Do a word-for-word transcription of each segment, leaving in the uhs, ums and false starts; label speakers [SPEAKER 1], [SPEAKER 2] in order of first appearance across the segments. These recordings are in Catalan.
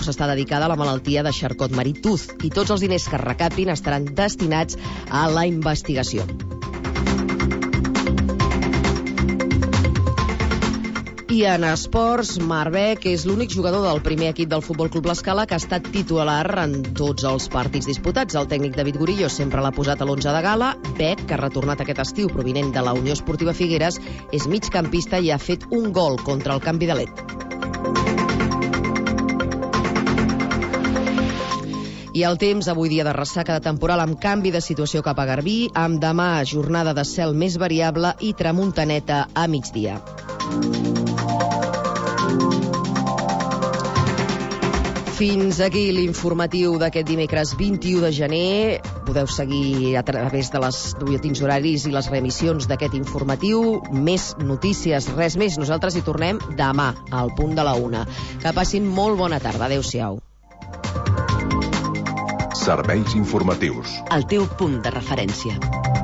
[SPEAKER 1] cursa està dedicada a la malaltia de Charcot-Marie-Tooth i tots els diners que es recaptin estaran destinats a la investigació. I en esports, Marc Beck és l'únic jugador del primer equip del Futbol Club L'Escala que ha estat titular en tots els partits disputats. El tècnic David Gurillo sempre l'ha posat a l'onze de gala. Beck, que ha retornat aquest estiu provinent de la Unió Esportiva Figueres, és migcampista i ha fet un gol contra el Canvi de Let. I el temps, avui dia de ressaca de temporal amb canvi de situació cap a Garbí, amb demà jornada de cel més variable i tramuntaneta a migdia. Fins aquí l'informatiu d'aquest dimecres vint-i-u de gener. Podeu seguir a través de les butlletins horaris i les reemissions d'aquest informatiu. Més notícies, res més. Nosaltres hi tornem demà, al punt de la una. Que passin molt bona tarda. Adéu-siau.
[SPEAKER 2] Serveis informatius.
[SPEAKER 3] El teu punt de referència.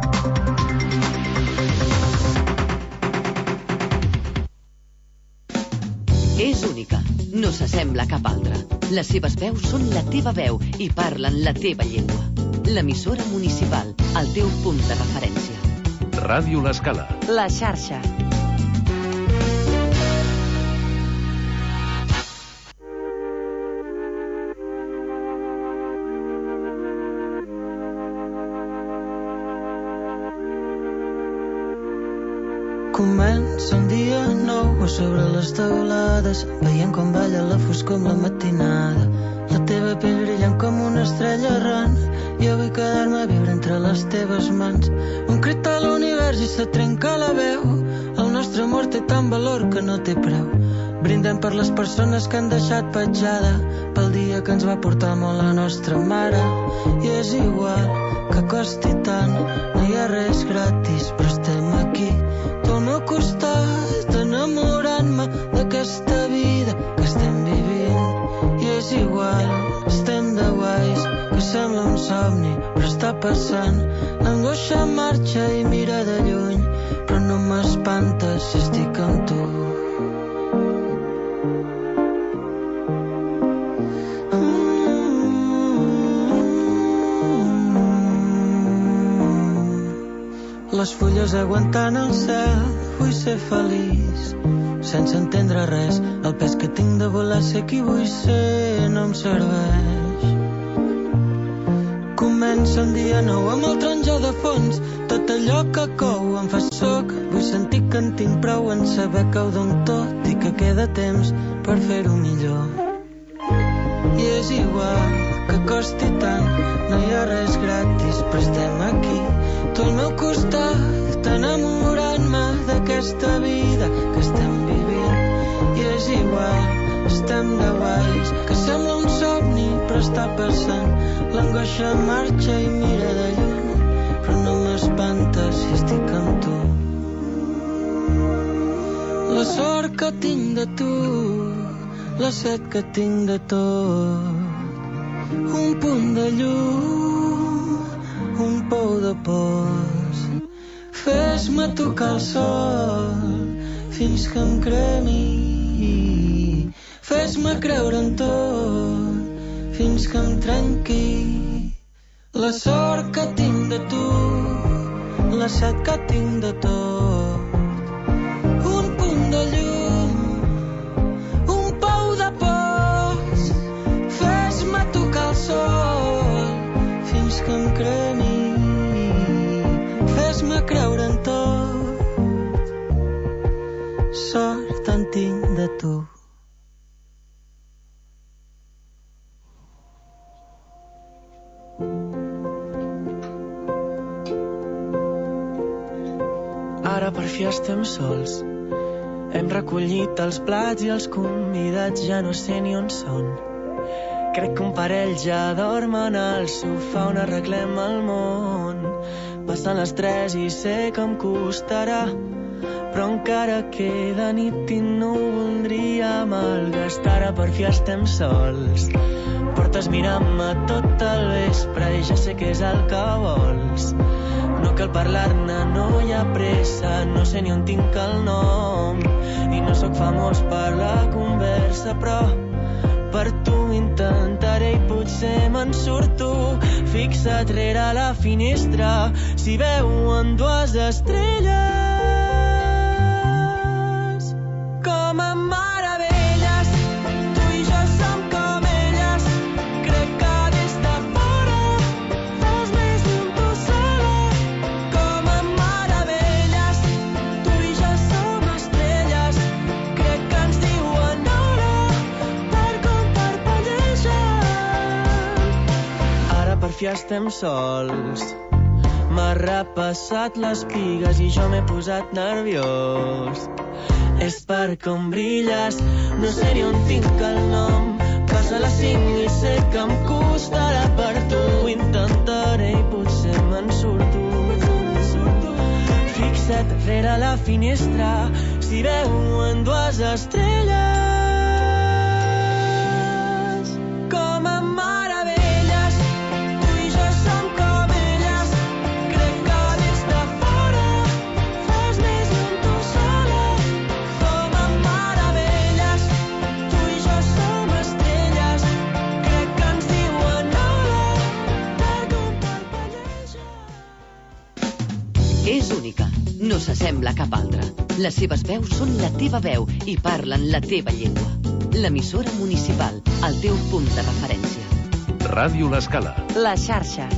[SPEAKER 3] És única, no s'assembla a cap altra. Les seves veus són la teva veu i parlen la teva llengua. L'emissora municipal, el teu punt de referència.
[SPEAKER 2] Ràdio L'Escala.
[SPEAKER 1] La xarxa.
[SPEAKER 4] Comença un dia nou a sobre les teulades, veient com balla la foscor amb la matinada. La teva pell brillant com una estrella errant, jo vull quedar-me a viure entre les teves mans. Un crit a l'univers i se trenca la veu, el nostre amor té tant valor que no té preu. Brindem per les persones que han deixat petjada, pel dia que ens va portar molt la nostra mare. I és igual que costi tant, no hi ha res gratis, però estem aquí, tu al meu costat, enamorant-me d'aquesta vida que estem vivint. I és igual, estem de guais, que sembla un somni, però està passant. L'angoixa marxa i mira de lluny, però no m'espanta si estic amb tu. Les fulles aguantant el cel, vull ser feliç, sense entendre res. El pes que tinc de volar ser qui vull ser no em serveix. Comença un dia nou amb el taronja de fons, tot allò que cou em fa soc. Vull sentir que en tinc prou en saber que ho dono tot i que queda temps per fer-ho millor. I és igual que costi tant, no hi ha res gratis, però estem aquí, tu al meu costat, enamorant-me d'aquesta vida que estem vivint. I és igual, estem de guais, que sembla un somni, però està passant. L'angoixa marxa i mira de lluny, però no m'espanta si estic amb tu. La sort que tinc de tu, la set que tinc de tot, un punt de llum, un pou de pols. Fes-me tocar el sol fins que em cremi, fes-me creure en tot fins que em trenqui. La sort que tinc de tu, la set que tinc de tot, un punt de llum, un pou de pols. Fes-me tocar el sol fins que em cremi, fes-me creure en tot, sort en tinc de tu.
[SPEAKER 5] Ara per fi estem sols, hem recollit els plats i els convidats ja no sé ni on són. Crec que un parell ja dormen al sofà on arreglem el món. Passen les tres i sé que em costarà, però encara queda nit i no ho voldria malgastar. Ara per fi estem sols, portes mirant-me tot el vespre i ja sé què és el que vols. No cal parlar-ne, no hi ha pressa, no sé ni on tinc el nom i no sóc famós per la conversa, però per tu intentaré i potser me'n surto. Fixa't rere la finestra si veuen dues estrelles com a meravelles. Tu i jo som com elles. Crec que des de fora fas més lluny tu sola. Com a meravelles. Tu i jo som estrelles. Crec que ens diuen hora per com parpellejar. Ara per fi estem sols. M'ha repassat les pigues i jo m'he posat nerviós. És per com brilles, no sé ni on tinc el nom. Passa les cinc i sé que em costarà per tu. Intentaré i potser me'n surto. Fixa't rere la finestra si veuen dues estrelles com a meravelles. Tu i jo som com elles. Crec que des de fora fas més lluny tu sola. Com a meravelles. Tu i jo som estrelles. Crec que ens diuen hora per com parpellejar.
[SPEAKER 3] És única, no s'assembla a cap altra. Les seves veus són la teva veu i parlen la teva llengua. L'emissora municipal, el teu punt de referència.
[SPEAKER 2] Ràdio L'Escala.
[SPEAKER 1] La xarxa.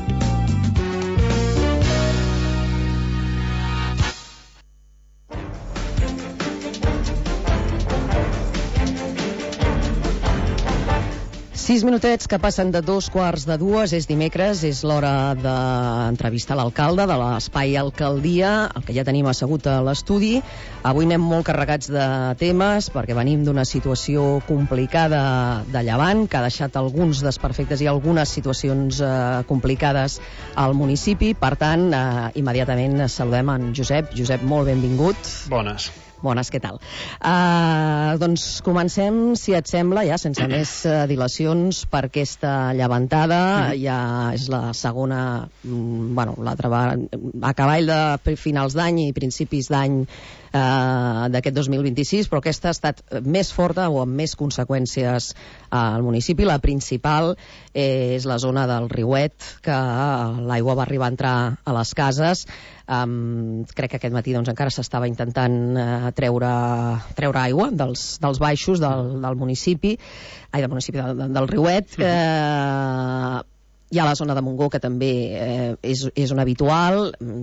[SPEAKER 1] Sis minutets que passen de dos quarts de dues, és dimecres, és l'hora d'entrevistar l'alcalde de l'Espai Alcaldia, el que ja tenim assegut a l'estudi. Avui anem molt carregats de temes, perquè venim d'una situació complicada de Llevant, que ha deixat alguns desperfectes i algunes situacions eh, complicades al municipi. Per tant, eh, immediatament saludem en Josep. Josep, molt benvingut.
[SPEAKER 6] Bones.
[SPEAKER 1] Bones, què tal? Uh, doncs comencem, si et sembla, ja sense més uh, dilacions, per aquesta llevantada. Mm. Ja és la segona, mm, bueno, l'altra va a cavall de finals d'any i principis d'any Uh, d'aquest dos mil vint-i-sis, però aquesta ha estat més forta o amb més conseqüències uh, al municipi. La principal és la zona del Riuet, que uh, l'aigua va arribar a entrar a les cases. Um, crec que aquest matí doncs, encara s'estava intentant uh, treure, treure aigua dels, dels baixos del, del municipi, ai, del municipi del, del Riuet. Uh, Hi ha la zona de Montgó, que també eh, és, és un habitual.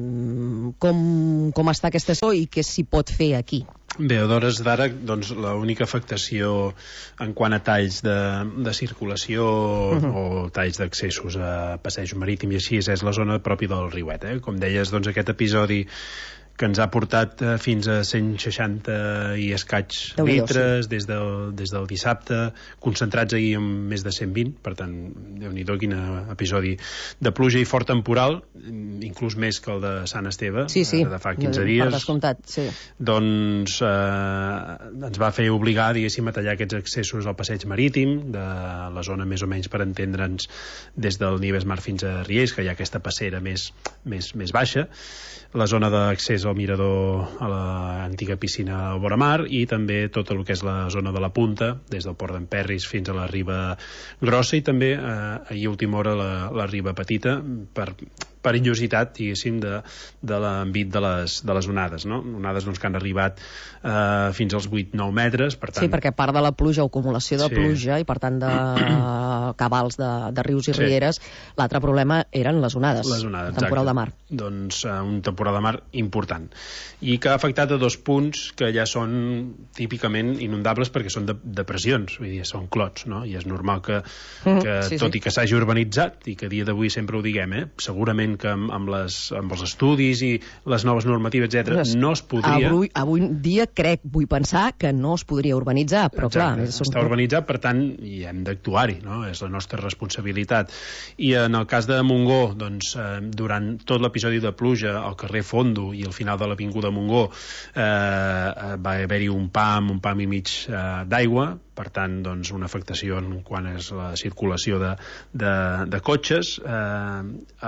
[SPEAKER 1] Com, com està aquesta zona i què s'hi pot fer aquí?
[SPEAKER 6] Bé, a d'hores d'ara, doncs, l'única afectació en quant a talls de, de circulació uh-huh. o talls d'accessos a passejos marítims i així és la zona pròpia del Riuet. Eh? Com deies, doncs, aquest episodi que ens ha portat eh, fins a cent seixanta i escaig litres des del, des del dissabte, concentrats ahir en més de cent vint, per tant, Déu-n'hi-do, quin episodi de pluja i fort temporal, inclús més que el de Sant Esteve,
[SPEAKER 1] sí, sí.
[SPEAKER 6] Eh, de fa quinze dies.
[SPEAKER 1] Per descomptat, sí.
[SPEAKER 6] Doncs eh, ens va fer obligar, diguéssim, a tallar aquests accessos al passeig marítim, de la zona més o menys, per entendre'ns, des del Nieves Mar fins a Riells, que hi ha aquesta passera més, més, més baixa, la zona d'accés al mirador a l'antiga piscina al Boramar i també tot el que és la zona de la Punta, des del Port d'en Perris fins a la Riba Grossa i també eh, ahir a última hora la, la Riba Petita per perillositat, diguéssim, de, de l'àmbit de les, de les onades, no? Onades doncs, que han arribat eh, fins als vuit nou metres, per tant...
[SPEAKER 1] Sí, perquè a part de la pluja o acumulació de sí. pluja i per tant de cabals de, de rius i sí. rieres, l'altre problema eren les onades,
[SPEAKER 6] les onades,
[SPEAKER 1] el temporal
[SPEAKER 6] exacte.
[SPEAKER 1] de mar.
[SPEAKER 6] Doncs uh, un temporal de mar important i que ha afectat a dos punts que ja són típicament inundables perquè són de, depressions, vull dir, són clots, no? I és normal que, mm, que sí, tot sí. i que s'hagi urbanitzat i que a dia d'avui sempre ho diguem, eh? Segurament que amb, amb, les, amb els estudis i les noves normatives, etcètera, no es podria...
[SPEAKER 1] Avui, avui dia crec, vull pensar que no es podria urbanitzar, però
[SPEAKER 6] exacte,
[SPEAKER 1] clar... És
[SPEAKER 6] està un... urbanitzat, per tant, i hem d'actuar-hi, no? És la nostra responsabilitat. I en el cas de Montgó, doncs, eh, durant tot l'episodi de pluja, al carrer Fondo i al final de l'avinguda Montgó, eh, va haver-hi un pam, un pam i mig eh, d'aigua, per tant, doncs, una afectació en quan és la circulació de, de, de cotxes. Eh,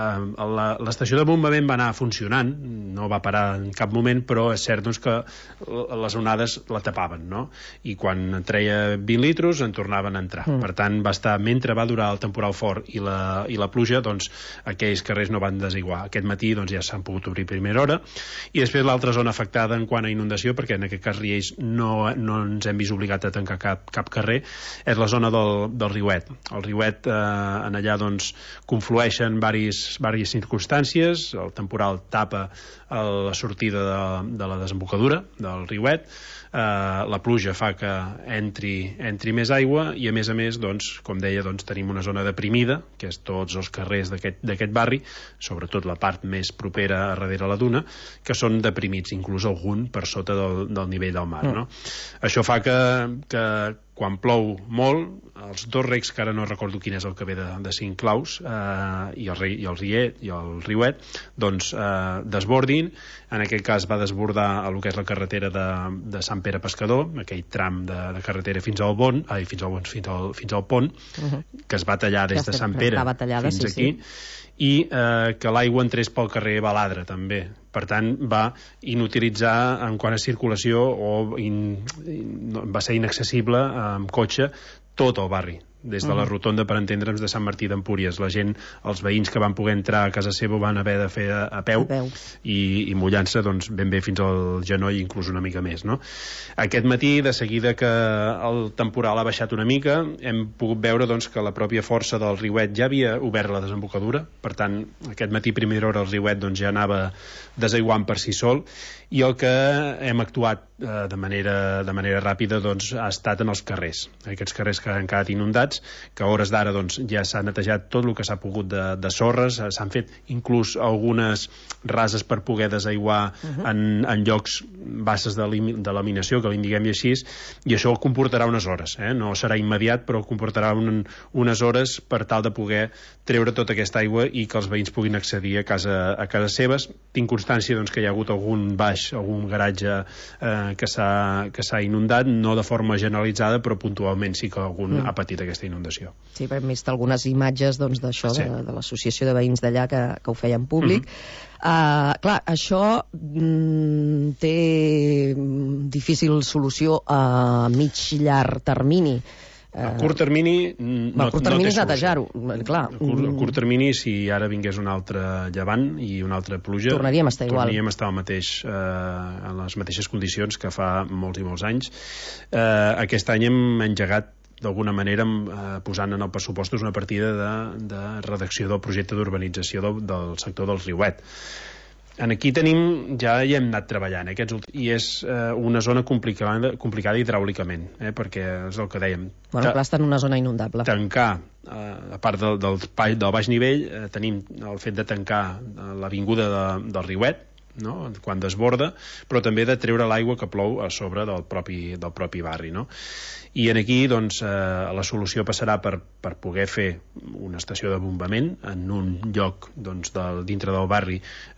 [SPEAKER 6] eh, l'estació de bombament va anar funcionant, no va parar en cap moment, però és cert doncs, que les onades la tapaven, no? I quan treia vint litros en tornaven a entrar. Mm. Per tant, va estar, mentre va durar el temporal fort i la, i la pluja, doncs, aquells carrers no van desiguar. Aquest matí doncs, ja s'han pogut obrir a primera hora, i després l'altra zona afectada en quant a inundació, perquè en aquest cas Riells no, no ens hem vist obligat a tancar cap, cap carrer, és la zona del, del Riuet. El Riuet, eh, en allà doncs, conflueixen diverses circumstàncies, el temporal tapa la sortida de, de la desembocadura del Riuet, eh, la pluja fa que entri, entri més aigua, i a més a més, doncs, com deia, doncs, tenim una zona deprimida, que és tots els carrers d'aquest barri, sobretot la part més propera a darrere la duna, que són deprimits, inclús algun per sota del, del nivell del mar, no? Mm. Això fa que, que quan plou molt, els dos recs, que ara no recordo quin és el que ve de, de cinc claus, eh, i, el, i el Riet i el Riuet, doncs eh, desbordin. En aquest cas va desbordar el que és la carretera de, de Sant Pere Pescador, aquell tram de, de carretera fins al Bon, ai, fins al, fins al, fins al pont, uh-huh. que es va tallar des de Sant Pere tallada, fins sí, aquí, sí. i eh, que l'aigua entrés pel carrer Baladre, també. Per tant, va inutilitzar en quant a circulació, o in, in, va ser inaccessible amb cotxe tot el barri, des de la rotonda, per entendre'ns, de Sant Martí d'Empúries. La gent, els veïns que van poder entrar a casa seva, van haver de fer a, a peu, a peu. i, i mullant-se doncs, ben bé fins al genoll, inclús una mica més, no? Aquest matí, de seguida que el temporal ha baixat una mica, hem pogut veure doncs, que la pròpia força del Riuet ja havia obert la desembocadura. Per tant, aquest matí, primera hora, el Riuet doncs, ja anava desaiguant per si sol, i el que hem actuat eh, de, manera, de manera ràpida doncs, ha estat en els carrers. Aquests carrers que han quedat inundats, que a hores d'ara doncs, ja s'ha netejat tot el que s'ha pogut de, de sorres, s'han fet inclús algunes rases per poder desaiguar uh-huh. en, en llocs basses de, de laminació, que li diguem-hi així, i això comportarà unes hores, eh? No serà immediat, però comportarà un, unes hores per tal de poder treure tota aquesta aigua i que els veïns puguin accedir a casa, a casa seves. Tinc constància doncs, que hi ha hagut algun baix, algun garatge eh, que s'ha inundat, no de forma generalitzada, però puntualment sí que algun mm. ha patit aquesta inundació.
[SPEAKER 1] Sí, hem vist algunes imatges doncs, d'això, sí. de, de l'associació de veïns d'allà que, que ho feien públic. Mm-hmm. Uh, clar, això mm, té difícil solució a mig llarg termini.
[SPEAKER 6] A curt termini no,
[SPEAKER 1] a curt termini
[SPEAKER 6] no
[SPEAKER 1] és netejar-ho, clar.
[SPEAKER 6] A curt, a curt termini, si ara vingués un altre llevant i una altra pluja,
[SPEAKER 1] tornaríem a estar igual.
[SPEAKER 6] Tornaríem a estar al mateix, eh, en les mateixes condicions que fa molts i molts anys. Eh, aquest any hem engegat d'alguna manera eh, posant en el pressupostos una partida de, de redacció del projecte d'urbanització del, del sector del Riuet. En aquí tenim, ja hi hem anat treballant, eh, aquests, i és eh, una zona complicada, complicada hidràulicament, eh, perquè és el que dèiem.
[SPEAKER 1] Bueno, clar, està en una zona inundable.
[SPEAKER 6] Tancar, eh, a part del, del, del baix nivell, eh, tenim el fet de tancar l'avinguda de, del Riuet, no? Quan desborda, però també de treure l'aigua que plou a sobre del propi, del propi barri, no? I en aquí doncs, eh, la solució passarà per, per poder fer una estació de bombament en un lloc doncs, del, dintre del barri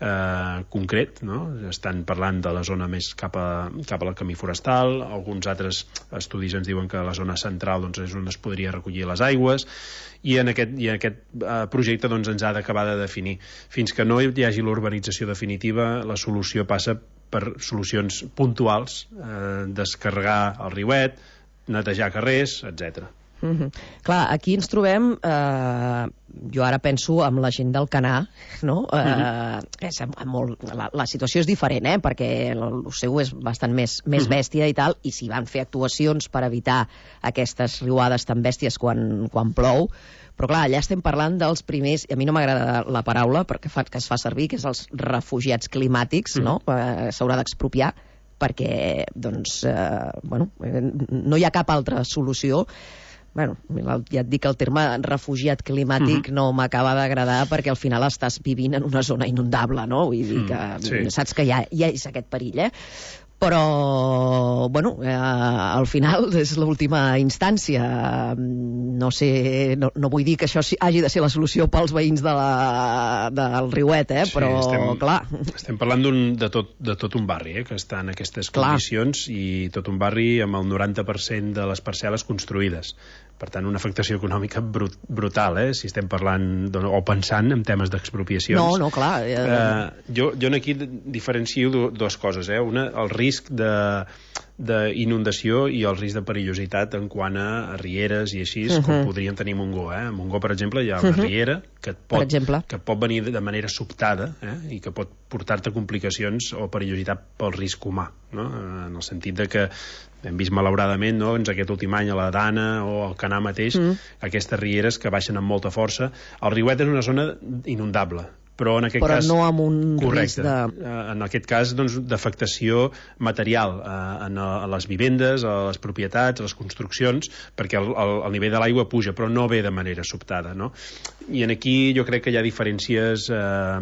[SPEAKER 6] eh, concret, no? Estan parlant de la zona més cap, a, cap al camí forestal, alguns altres estudis ens diuen que la zona central doncs, és on es podria recollir les aigües, i en aquest, i en aquest eh, projecte doncs, ens ha d'acabar de definir. Fins que no hi hagi l'urbanització definitiva, la solució passa per solucions puntuals, eh, descarregar el Riuet, netejar carrers, etcètera.
[SPEAKER 1] Mm-hmm. Clar, aquí ens trobem, eh, jo ara penso amb la gent del Canà, no? Eh, mm-hmm. és molt, la, la situació és diferent, eh? Perquè el, el seu és bastant més, més mm-hmm. bèstia i tal, i s'hi van fer actuacions per evitar aquestes riuades tan bèsties quan, quan plou, però clar, allà estem parlant dels primers, i a mi no m'agrada la paraula perquè fa, que es fa servir, que és els refugiats climàtics, mm-hmm. no? Eh, s'haurà d'expropiar, perquè doncs, eh, bueno, no hi ha cap altra solució. Bueno, ja et dic que el terme refugiat climàtic mm-hmm. no m'acaba d'agradar, perquè al final estàs vivint en una zona inundable, no? Vull dir que mm, sí. saps que hi ha, hi ha és aquest perill, eh? Però, bueno, eh, al final és l'última instància. No sé, no, no vull dir que això hagi de ser la solució pels veïns de la, del Riuet, eh?
[SPEAKER 6] Sí,
[SPEAKER 1] però,
[SPEAKER 6] estem,
[SPEAKER 1] clar...
[SPEAKER 6] Estem parlant de, tot, de tot un barri, eh, que està en aquestes
[SPEAKER 1] clar.
[SPEAKER 6] condicions, i tot un barri amb el noranta per cent de les parcel·les construïdes. Per tant, una afectació econòmica brut, brutal, eh, si estem parlant o pensant en temes d'expropiacions.
[SPEAKER 1] No, no, clar. Eh...
[SPEAKER 6] Eh, jo, jo aquí diferencio dues coses. Eh. Una, el risc de d'inundació i el risc de perillositat en quant a rieres i així, uh -huh. com podríem tenir a Montgó. Eh? A Montgó, per exemple, hi ha una uh -huh. riera que et pot, que pot venir de manera sobtada, eh? I que pot portar-te complicacions o perillositat pel risc humà, no? En el sentit de que hem vist malauradament, no, doncs aquest últim any a la Dana o al Canà mateix, mm. aquestes rieres que baixen amb molta força. El Riuet és una zona inundable, però en aquest
[SPEAKER 1] però
[SPEAKER 6] cas...
[SPEAKER 1] no amb un
[SPEAKER 6] correcte,
[SPEAKER 1] risc de...
[SPEAKER 6] en aquest cas, doncs, d'afectació material eh, en, a les vivendes, a les propietats, a les construccions, perquè el, el, el nivell de l'aigua puja, però no ve de manera sobtada, no? I en aquí jo crec que hi ha diferències eh,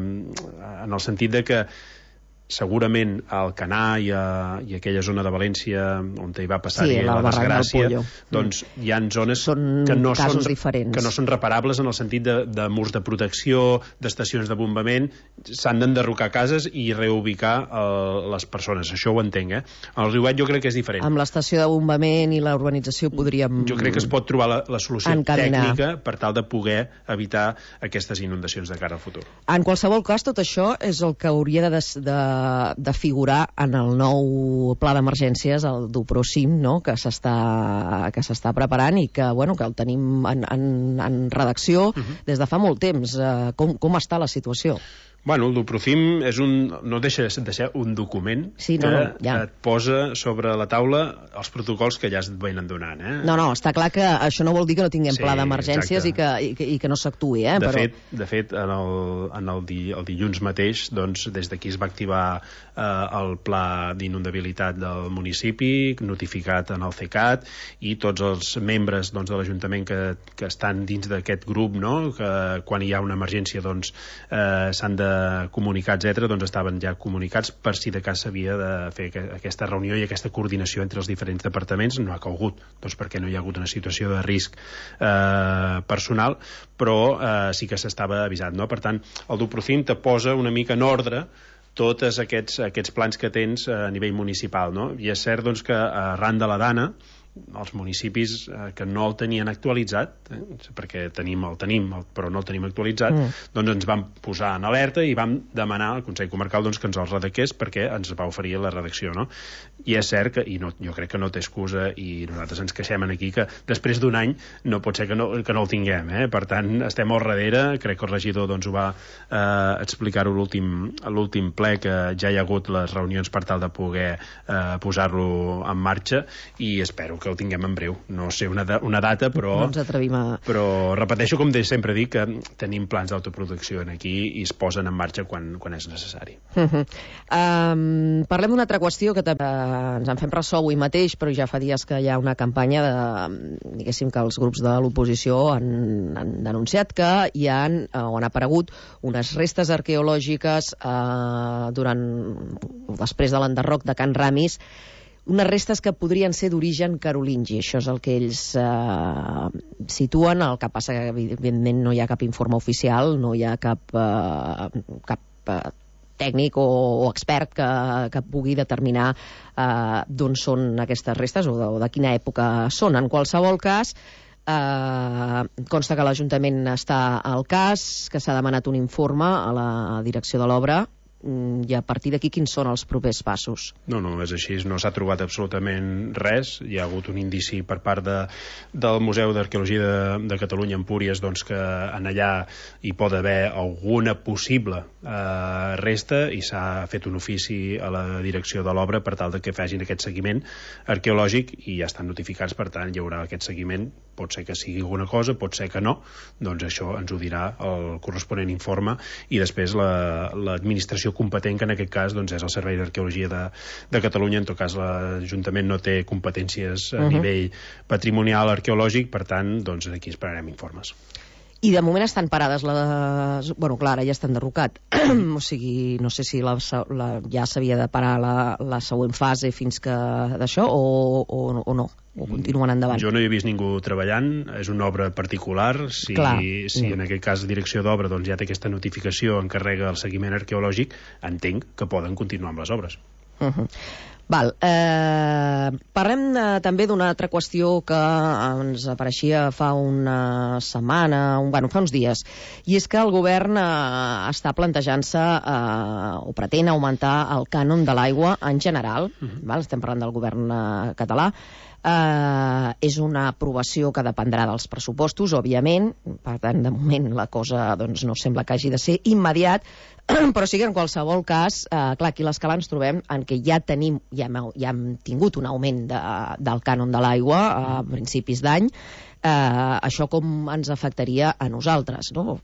[SPEAKER 6] en el sentit de que segurament al Canà i, a, i a aquella zona de València on hi va passar
[SPEAKER 1] sí,
[SPEAKER 6] la desgràcia,
[SPEAKER 1] mm.
[SPEAKER 6] doncs hi ha zones
[SPEAKER 1] són
[SPEAKER 6] que no
[SPEAKER 1] casos
[SPEAKER 6] són,
[SPEAKER 1] diferents.
[SPEAKER 6] que no són reparables en el sentit de, de murs de protecció, d'estacions de bombament. S'han d'enderrocar cases i reubicar uh, les persones, això ho entenc, eh? El Riuet jo crec que és diferent.
[SPEAKER 1] Amb l'estació de bombament i la urbanització podríem...
[SPEAKER 6] Jo crec que es pot trobar la, la solució
[SPEAKER 1] encaminar.
[SPEAKER 6] tècnica per tal de poder evitar aquestes inundacions de cara al futur.
[SPEAKER 1] En qualsevol cas, tot això és el que hauria de, de de figurar en el nou pla d'emergències, el d'Uprocim, no? que s'està que s'està preparant i que, bueno, que el tenim en, en, en redacció uh-huh. des de fa molt temps. Uh, com, com està la situació?
[SPEAKER 6] Bueno, el d'Uprocim és un, no deixa de ser un document
[SPEAKER 1] sí,
[SPEAKER 6] que
[SPEAKER 1] no, no, ja.
[SPEAKER 6] et posa sobre la taula els protocols que ja es venen donant. Eh?
[SPEAKER 1] No, no, està clar que això no vol dir que no tinguem
[SPEAKER 6] sí,
[SPEAKER 1] pla d'emergències i, que, i, que, i que no s'actuï. Eh?
[SPEAKER 6] De,
[SPEAKER 1] Però...
[SPEAKER 6] fet, de fet, en el, en el, di, el dilluns mateix, doncs, des d'aquí es va activar eh, el pla d'inundabilitat del municipi, notificat en el CECAT, i tots els membres doncs, de l'Ajuntament que, que estan dins d'aquest grup, no? Que quan hi ha una emergència doncs, eh, s'han de comunicar, etcètera, doncs estaven ja comunicats per si de cas s'havia de fer aquesta reunió i aquesta coordinació entre els diferents departaments. No ha calgut, doncs perquè no hi ha hagut una situació de risc eh, personal, però eh, sí que s'estava avisat, no? Per tant, el d'Uprocim te posa una mica en ordre tots aquests, aquests plans que tens a nivell municipal, no? I és cert doncs, que arran de la Dana els municipis eh, que no el tenien actualitzat, eh, perquè tenim, el tenim, el, però no el tenim actualitzat, mm. doncs ens vam posar en alerta i vam demanar al Consell Comarcal doncs, que ens el redactés perquè ens va oferir la redacció, no? I és cert que, i no, jo crec que no té excusa, i nosaltres ens queixem aquí que després d'un any no pot ser que no, que no el tinguem, eh? Per tant, estem al darrere, crec que el regidor doncs, ho va eh, explicar-ho l'últim l'últim ple, que ja hi ha hagut les reunions per tal de poder eh, posar-lo en marxa, i espero que el tinguem en breu. No sé una, da una data, però...
[SPEAKER 1] No ens atrevim a...
[SPEAKER 6] Però repeteixo, com de sempre dic, que tenim plans d'autoproducció aquí i es posen en marxa quan, quan és necessari.
[SPEAKER 1] Uh -huh. um, parlem d'una altra qüestió que uh, ens en fem ressò avui mateix, però ja fa dies que hi ha una campanya de, diguéssim, que els grups de l'oposició han, han denunciat que hi ha, uh, on han aparegut unes restes arqueològiques uh, durant, després de l'enderroc de Can Ramis, unes restes que podrien ser d'origen carolingi. Això és el que ells eh, situen. El que passa que, evidentment, no hi ha cap informe oficial, no hi ha cap, eh, cap eh, tècnic o, o expert que, que pugui determinar eh, d'on són aquestes restes o de, o de quina època són. En qualsevol cas, eh, consta que l'Ajuntament està al cas, que s'ha demanat un informe a la direcció de l'obra, i a partir d'aquí quins són els propers passos?
[SPEAKER 6] No, no, és així, no s'ha trobat absolutament res. Hi ha hagut un indici per part de, del Museu d'Arqueologia de, de Catalunya, Empúries, doncs que en allà hi pot haver alguna possible eh, resta, i s'ha fet un ofici a la direcció de l'obra per tal de que facin aquest seguiment arqueològic, i ja estan notificats, per tant hi haurà aquest seguiment. Pot ser que sigui alguna cosa, pot ser que no, doncs això ens ho dirà el corresponent informe, i després l'administració la, competent, que en aquest cas doncs, és el Servei d'Arqueologia de, de Catalunya. En tot cas, l'Ajuntament no té competències a uh -huh. nivell patrimonial arqueològic, per tant, doncs, aquí esperarem informes.
[SPEAKER 1] I de moment estan parades les... Bueno, clar, ara ja estan derrocat. O sigui, no sé si la, la, ja s'havia de parar la, la següent fase fins que d'això, o, o, o no, o continuen endavant.
[SPEAKER 6] Jo no hi he vist ningú treballant, és una obra particular. Si, si en aquest cas direcció d'obra doncs, ja té aquesta notificació, encarrega el seguiment arqueològic, entenc que poden continuar amb les obres.
[SPEAKER 1] Uh-huh. Val. Eh, parlem de, també d'una altra qüestió que ens apareixia fa una setmana, un, bueno, fa uns dies, i és que el govern eh, està plantejant-se eh, o pretén augmentar el cànon de l'aigua en general. Uh-huh. Val? Estem parlant del govern eh, català. Uh, és una aprovació que dependrà dels pressupostos, òbviament, per tant, de moment la cosa doncs, no sembla que hagi de ser immediat, però sí que en qualsevol cas, uh, clar, aquí a l'Escala ens trobem en què ja tenim, ja hem, ja hem tingut un augment de, del cànon de l'aigua a principis d'any. Uh, això com ens afectaria a nosaltres, no?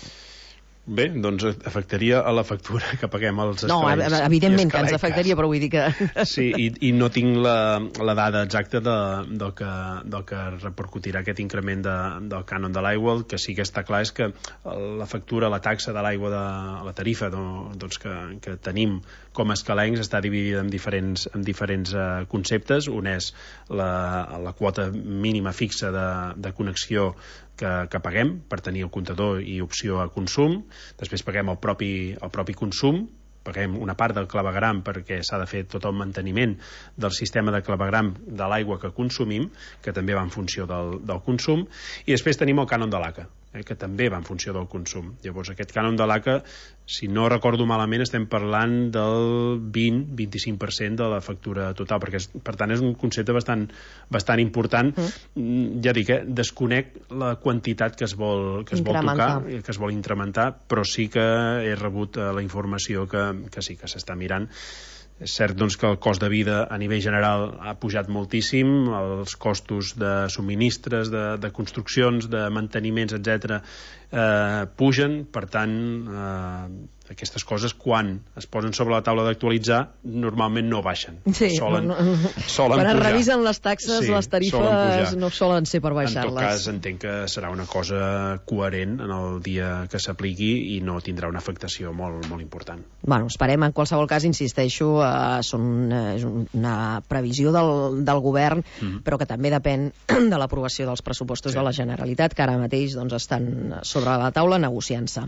[SPEAKER 6] Bé, doncs afectaria a la factura que paguem als escalains.
[SPEAKER 1] No, evidentment que ens afectaria, però vull dir que...
[SPEAKER 6] Sí, i, i no tinc la, la dada exacta de, del, que, del que repercutirà aquest increment de, del cànon de l'aigua. El que sí que està clar és que la factura, la taxa de l'aigua, de la tarifa no, doncs que, que tenim com a escalencs està dividida en diferents, en diferents uh, conceptes. Un és la, la quota mínima fixa de, de connexió que, que paguem per tenir el comptador i opció a consum. Després paguem el propi, el propi consum, paguem una part del clavegram perquè s'ha de fer tot el manteniment del sistema de clavegram de l'aigua que consumim, que també va en funció del, del consum, i després tenim el cànon de l'A C A, eh, que també va en funció del consum. Llavors aquest cànon de l'A C A, si no recordo malament, estem parlant del vint a vint-i-cinc per cent de la factura total, perquè és, per tant és un concepte bastant, bastant important. Mm. Ja dic, eh, desconec la quantitat que es vol, que es vol tocar, que es vol incrementar, però sí que he rebut eh, la informació que, que sí que s'està mirant. És cert doncs, que el cost de vida a nivell general ha pujat moltíssim, els costos de subministres, de, de construccions, de manteniments, etcètera, eh, pugen, per tant, eh, aquestes coses, quan es posen sobre la taula d'actualitzar, normalment no baixen.
[SPEAKER 1] Sí,
[SPEAKER 6] solen,
[SPEAKER 1] no, no.
[SPEAKER 6] solen
[SPEAKER 1] quan
[SPEAKER 6] pujar.
[SPEAKER 1] Es revisen les taxes, sí, les tarifes solen no solen ser per baixar-les.
[SPEAKER 6] En tot cas, entenc que serà una cosa coherent en el dia que s'apliqui i no tindrà una afectació molt, molt important.
[SPEAKER 1] Bueno, esperem, en qualsevol cas, insisteixo, eh, són, eh, és una previsió del, del govern, mm-hmm. però que també depèn de l'aprovació dels pressupostos, sí, de la Generalitat, que ara mateix doncs, estan sobre la taula negociant-se.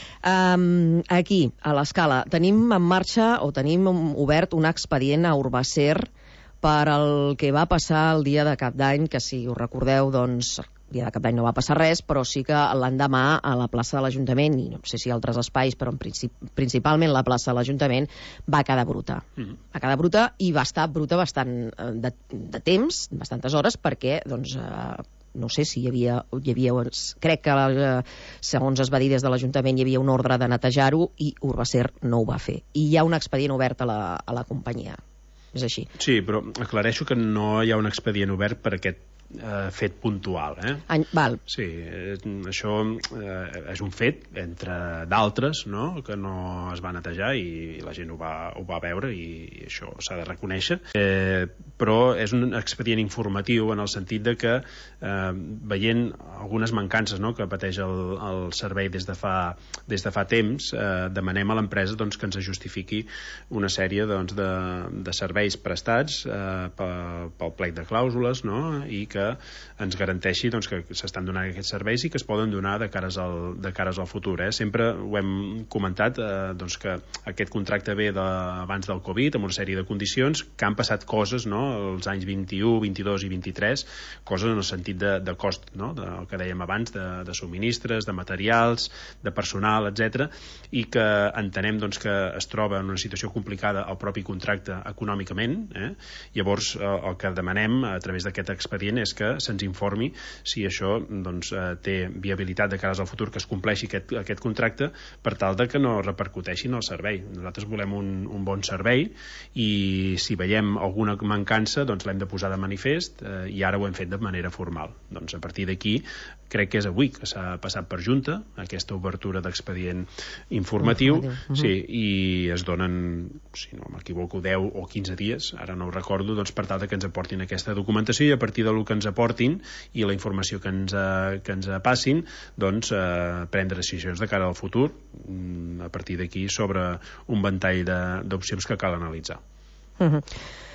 [SPEAKER 1] Um, aquí, a l'Escala, tenim en marxa o tenim obert un expedient a Urbacer per el que va passar el dia de Cap d'Any, que si us recordeu, doncs, el dia de Cap d'Any no va passar res, però sí que l'endemà a la plaça de l'Ajuntament, i no sé si altres espais, però en princip, principalment la plaça de l'Ajuntament, va quedar bruta. Mm-hmm. Va quedar bruta i va estar bruta bastant de, de temps, bastantes hores, perquè, doncs, eh, no sé si hi havia, hi havia crec que eh, segons es va dir des de l'Ajuntament hi havia un ordre de netejar-ho i Urbacer no ho va fer. I hi ha un expedient obert a la, a la companyia. És així.
[SPEAKER 6] Sí, però aclareixo que no hi ha un expedient obert per aquest eh, fet puntual. Eh?
[SPEAKER 1] Any, val.
[SPEAKER 6] Sí, eh, això eh, és un fet entre d'altres, no?, que no es va netejar i la gent ho va, ho va veure i, i això s'ha de reconèixer. Eh, però és un expedient informatiu en el sentit de que eh, veient algunes mancances, no?, que pateix el, el servei des de fa, des de fa temps, eh, demanem a l'empresa doncs, que ens justifiqui una sèrie doncs, de, de serveis prestats eh, pel, pel plec de clàusules, no?, i que ens garanteixi doncs, que s'estan donant aquests serveis i que es poden donar de cares al, de cares al futur. Eh? Sempre ho hem comentat eh, doncs, que aquest contracte ve de, abans del Covid, amb una sèrie de condicions, que han passat coses, no?, els anys vint-i-u, vint-i-dos i vint-i-tres, coses en el sentit de, de cost, no?, del que dèiem abans, de, de subministres, de materials, de personal, etcètera, i que entenem doncs, que es troba en una situació complicada el propi contracte econòmicament. Eh? Llavors, eh, el que demanem a través d'aquest expedient és que se'ns informi si això doncs, té viabilitat de cares al futur, que es compleixi aquest, aquest contracte, per tal de que no repercuteixi en el servei. Nosaltres volem un, un bon servei i si veiem alguna mancança doncs l'hem de posar de manifest eh, i ara ho hem fet de manera formal. Doncs a partir d'aquí crec que és avui que s'ha passat per junta aquesta obertura d'expedient informatiu, uh-huh. sí, i es donen, si no m'equivoco, deu o quinze dies, ara no ho recordo, doncs per tal de que ens aportin aquesta documentació i a partir del que que ens aportin i la informació que ens, eh, que ens passin, doncs eh, prendre decisions de cara al futur, a partir d'aquí sobre un ventall d'opcions que cal analitzar.
[SPEAKER 1] Uh-huh.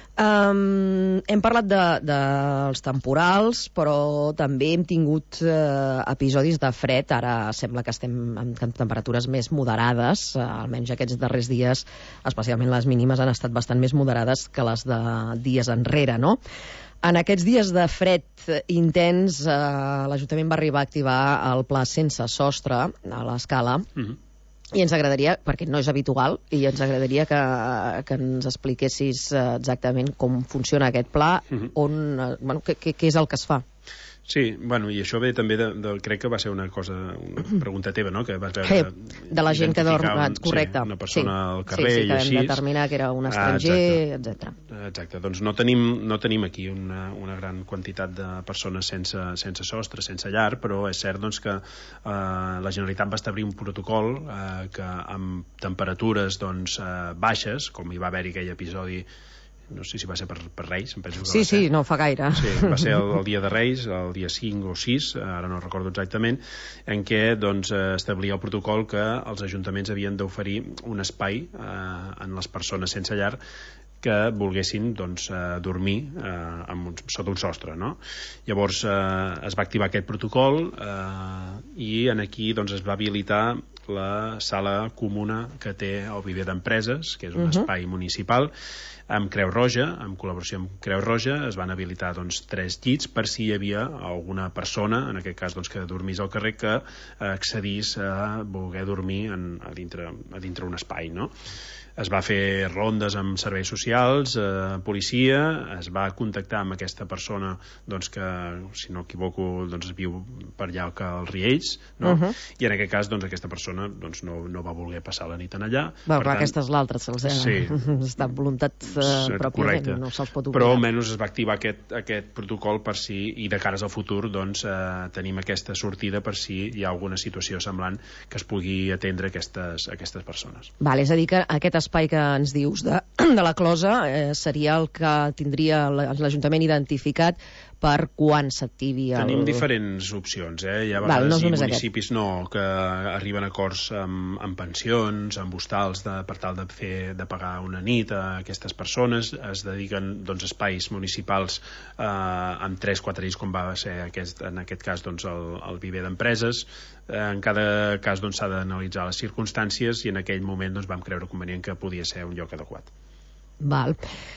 [SPEAKER 1] Um, hem parlat de, dels temporals, però també hem tingut uh, episodis de fred. Ara sembla que estem amb temperatures més moderades, uh, almenys aquests darrers dies, especialment les mínimes, han estat bastant més moderades que les de dies enrere, no? En aquests dies de fred intens, eh, l'Ajuntament va arribar a activar el pla sense sostre a l'Escala, mm-hmm. i ens agradaria, perquè no és habitual, i ens agradaria que, que ens expliquessis exactament com funciona aquest pla, mm-hmm. on, bueno, què, què és el que es fa.
[SPEAKER 6] Sí, bueno, i això ve també de, de, crec que va ser una cosa, una pregunta teva, no?, que vas veure...
[SPEAKER 1] Hey, de la gent que dorm,
[SPEAKER 6] un,
[SPEAKER 1] correcte.
[SPEAKER 6] Sí, una persona sí, al carrer
[SPEAKER 1] sí, sí,
[SPEAKER 6] i així.
[SPEAKER 1] Sí, que vam determinar que era un estranger,
[SPEAKER 6] ah,
[SPEAKER 1] etcètera.
[SPEAKER 6] Exacte, doncs no tenim, no tenim aquí una, una gran quantitat de persones sense, sense sostre, sense llar, però és cert doncs, que eh, la Generalitat va establir un protocol eh, que amb temperatures doncs, eh, baixes, com hi va haver-hi aquell episodi, no sé si va ser per, per Reis, em penso que
[SPEAKER 1] sí,
[SPEAKER 6] va ser.
[SPEAKER 1] Sí, no fa gaire.
[SPEAKER 6] Sí, va ser el, el dia de Reis, el dia cinc o sis, ara no recordo exactament, en què doncs, establia el protocol que els ajuntaments havien d'oferir un espai eh, en les persones sense llar que volguessin doncs, eh, dormir eh, amb un, sota un sostre, no? Llavors eh, es va activar aquest protocol eh, i en aquí doncs, es va habilitar la sala comuna que té el viver d'empreses, que és un uh-huh. espai municipal, amb Creu Roja, en col·laboració amb Creu Roja, es van habilitar doncs, tres llits per si hi havia alguna persona, en aquest cas doncs, que dormís al carrer, que accedís a voler dormir en, a, dintre, a dintre un espai, no? Es va fer rondes amb serveis socials, eh, policia, es va contactar amb aquesta persona doncs, que, si no equivoco, doncs, viu per allà que als Riells, no? Uh-huh. I en aquest cas doncs, aquesta persona doncs, no, no va voler passar la nit en allà.
[SPEAKER 1] Va, però tant, aquesta és l'altra, se'ls ha sí. estat voluntat eh, pròpiament, no se'ls pot obligar.
[SPEAKER 6] Però almenys es va activar aquest, aquest protocol per si, i de cares al futur, doncs, eh, tenim aquesta sortida per si hi ha alguna situació semblant que es pugui atendre aquestes, aquestes persones.
[SPEAKER 1] Val, és a dir que aquest espai que ens dius de, de la Closa eh, seria el que tindria l'Ajuntament identificat per quan s'activi el...
[SPEAKER 6] Tenim diferents opcions, eh? Hi ha vegades Val, no i municipis aquest. no, que arriben a acords amb, amb pensions, amb hostals de, per tal de, fer, de pagar una nit a aquestes persones, es dediquen doncs, espais municipals eh, amb tres o quatre llits, com va ser aquest, en aquest cas doncs, el, el viver d'empreses. Eh, en cada cas doncs, s'ha d'analitzar les circumstàncies i en aquell moment doncs, vam creure convenient que podia ser un lloc adequat.
[SPEAKER 1] Val.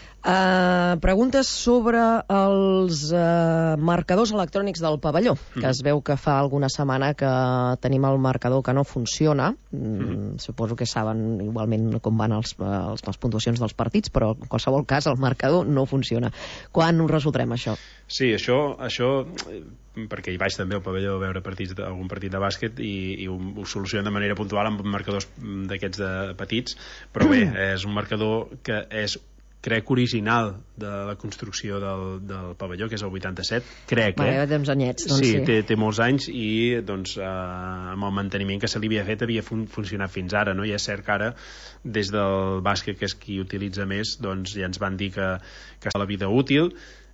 [SPEAKER 1] Uh, preguntes sobre els uh, marcadors electrònics del pavelló, que mm. es veu que fa alguna setmana que tenim el marcador que no funciona. Mm. Suposo que saben igualment com van els, els, les puntuacions dels partits, però en qualsevol cas el marcador no funciona. Quan ho resoldrem, això?
[SPEAKER 6] Sí, això, això perquè hi vaig també al pavelló a veure partits, algun partit de bàsquet i, i ho, ho solucionen de manera puntual amb marcadors d'aquests de petits, però bé, és un marcador que és crec original de la construcció del, del pavelló, que és el vuitanta-set, crec,
[SPEAKER 1] Bé,
[SPEAKER 6] eh?
[SPEAKER 1] temps anyets, doncs
[SPEAKER 6] sí,
[SPEAKER 1] sí.
[SPEAKER 6] Té, té molts anys i doncs, eh, amb el manteniment que se li havia fet havia fun funcionat fins ara, no? I és cert que ara des del bàsquet, que és qui utilitza més, doncs ja ens van dir que, que la vida útil.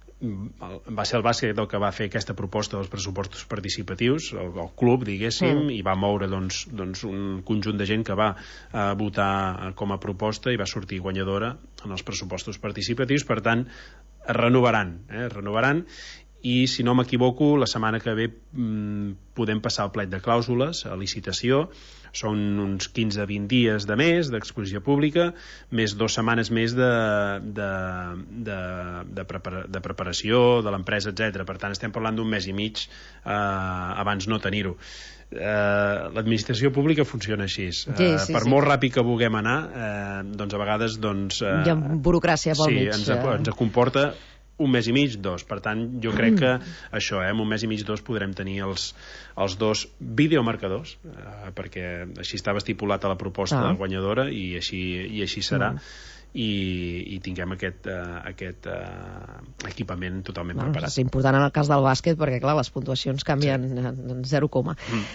[SPEAKER 6] Va ser el bàsquet el que va fer aquesta proposta dels pressupostos participatius, el, el club, diguéssim, mm. i va moure doncs, doncs, un conjunt de gent que va eh, votar com a proposta i va sortir guanyadora en els pressupostos participatius. Per tant, es renovaran, eh, es renovaran i, si no m'equivoco, la setmana que ve mm, podem passar al plec de clàusules, a licitació. Són uns quinze a vint dies de més d'exposició pública, més dues setmanes més de, de, de, de, prepara, de preparació de l'empresa, etcètera. Per tant, estem parlant d'un mes i mig eh, abans no tenir-ho. Eh, l'administració pública funciona així.
[SPEAKER 1] Sí, sí,
[SPEAKER 6] eh, per
[SPEAKER 1] sí.
[SPEAKER 6] molt ràpid que vulguem anar, eh, doncs a vegades... Doncs, eh,
[SPEAKER 1] hi ha burocràcia pel
[SPEAKER 6] sí,
[SPEAKER 1] mig.
[SPEAKER 6] Ens, ens comporta un mes i mig, dos. Per tant, jo crec que això, eh, en un mes i mig, dos, podrem tenir els, els dos videomarcadors, eh, perquè així estava estipulat a la proposta ah. guanyadora i així, i així serà. Mm. I, i tinguem aquest, uh, aquest uh, equipament totalment bueno, preparat.
[SPEAKER 1] És important en el cas del bàsquet perquè, clar, les puntuacions canvien sí. en zero coma. Mm.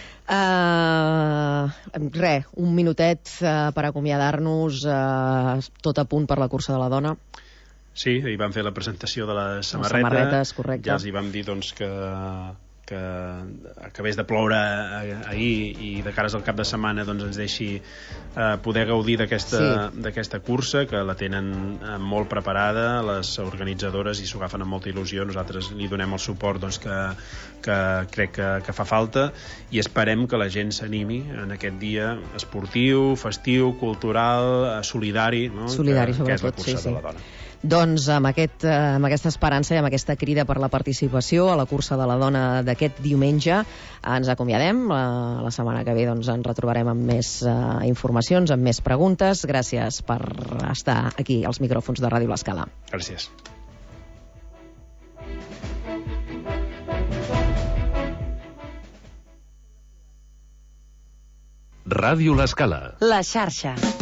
[SPEAKER 1] Uh, res, un minutet uh, per acomiadar-nos, uh, tot a punt per la cursa de la dona.
[SPEAKER 6] Sí, hi vam fer la presentació de la samarreta.
[SPEAKER 1] Les samarretes, correcte.
[SPEAKER 6] Ja els hi vam dir doncs, que, que acabés de ploure ahir i de cares al cap de setmana doncs, ens deixi eh, poder gaudir d'aquesta sí. d'aquesta cursa, que la tenen eh, molt preparada, les organitzadores, i s'ho agafen amb molta il·lusió. Nosaltres li donem el suport doncs, que, que crec que, que fa falta, i esperem que la gent s'animi en aquest dia esportiu, festiu, cultural, solidari, no?
[SPEAKER 1] Solidari,
[SPEAKER 6] que, que és la
[SPEAKER 1] sobretot,
[SPEAKER 6] cursa
[SPEAKER 1] sí, sí.
[SPEAKER 6] de la dona.
[SPEAKER 1] Doncs amb, aquest, amb aquesta esperança i amb aquesta crida per la participació a la cursa de la dona d'aquest diumenge ens acomiadem. La, la setmana que ve doncs, ens retrobarem amb més uh, informacions, amb més preguntes. Gràcies per estar aquí als micròfons de Ràdio L'Escala.
[SPEAKER 6] Gràcies.
[SPEAKER 2] Ràdio L'Escala.
[SPEAKER 3] La xarxa.